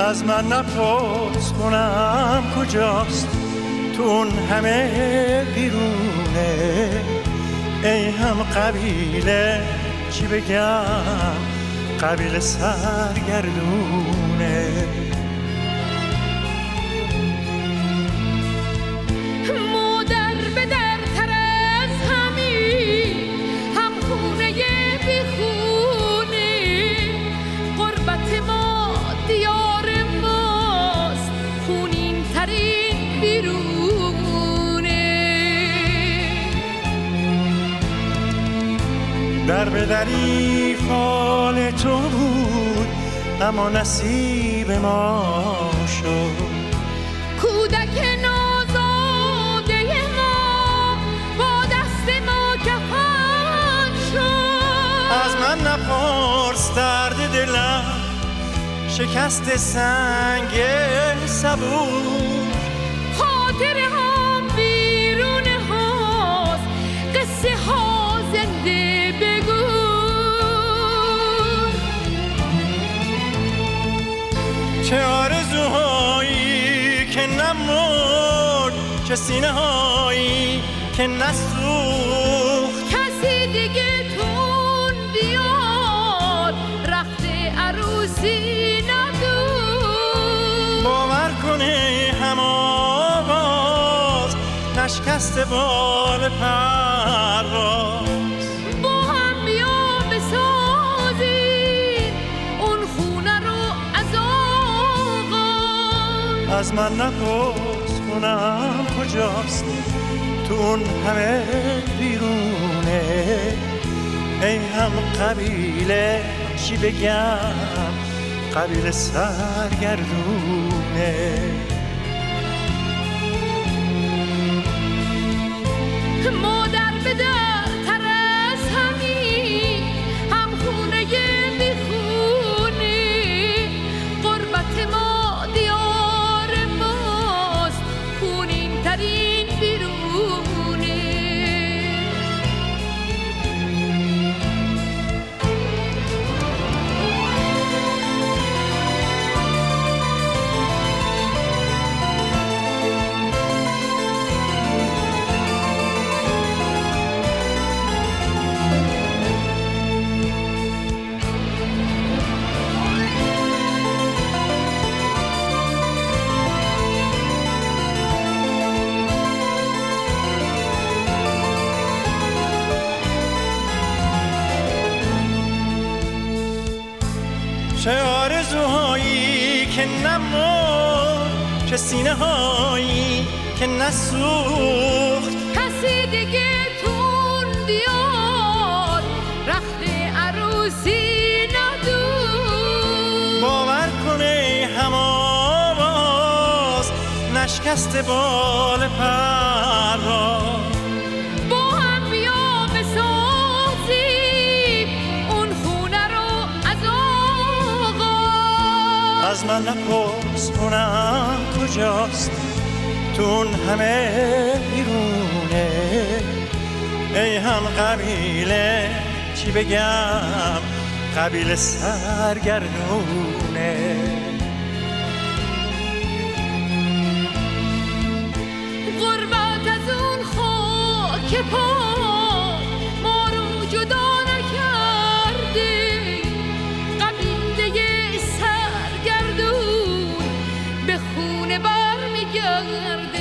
از من نپرس کنم کجاست، تو اون همه بیرونه. ای هم قبیله چی بگم، قبیله سرگردونه. مادر به در تر از همین، هم خونه بیخونه. قربت ما دیار ماست، خونین ترین بیرونه. در به دری فال تو بود، اما نصیب ما شد. کودک نازاده ما با دست ما کفن شد. از من نپرس درد دلم، شکست سنگ صبور. خاطر هم بیرون هاست، قصه ها زنده بگو. چه آرزوهایی که نمرد، چه سینه هایی که نسوخت. کسی دیگه تون بیاد، رخت عروسی ندود. باور کنه هم آواز، نشکست بال پرواز. با هم بیا بسازیم اون خونه رو از آغاز. از من نپرس کنم کجاست، تو اون همه بیرونه. ای هم قبیله چی بگم، قبیله سرگردونه. مادر به در تر از همین، هم خونه بیخونه. قربت ما دیار ماست، خونین ترین بیرونه. چه آرزوهایی که نمرد، چه سینه هایی که نسوخت. کسی دیگه تون بیاد، رخت عروسی ندود. باور کنه هم آواز، نشکست بال پرواز. با هم بیا بسازیم اون خونه رو از آغاز. از من نپرس کنم کجاست، تو اون همه بیرونه. ای هم قبیله چی بگم، قبیله سرگردونه. غربت از اون خاک پاک ما رو جدا نکرده. قبیله سرگردون به خونه برمیگرده.